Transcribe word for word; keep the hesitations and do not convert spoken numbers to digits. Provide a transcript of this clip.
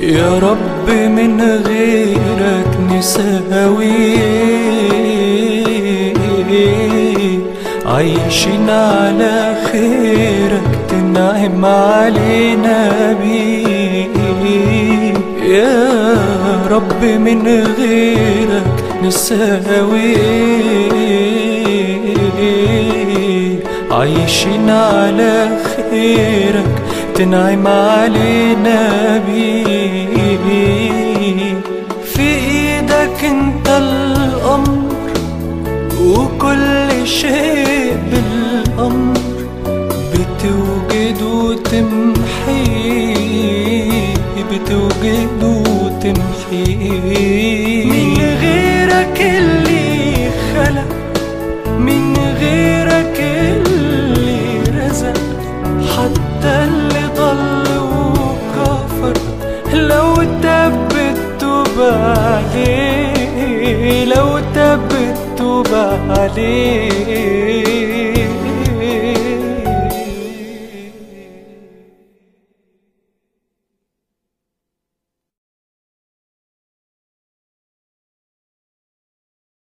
يا رب من غيرك نساوي عايشين على خيرك تنعم علينا بيه. يا رب من غيرك نساوي عايشين على خيرك تنعم علينا بيه. في ايدك انت الامر وكل شيء بالامر بتوجد وتمحي بتوجد وتمحي. من غيرك اللي خلق من غيرك اللي رزق حتى اللي ضل وكفر لو تبت بعدين لو تبت بعدين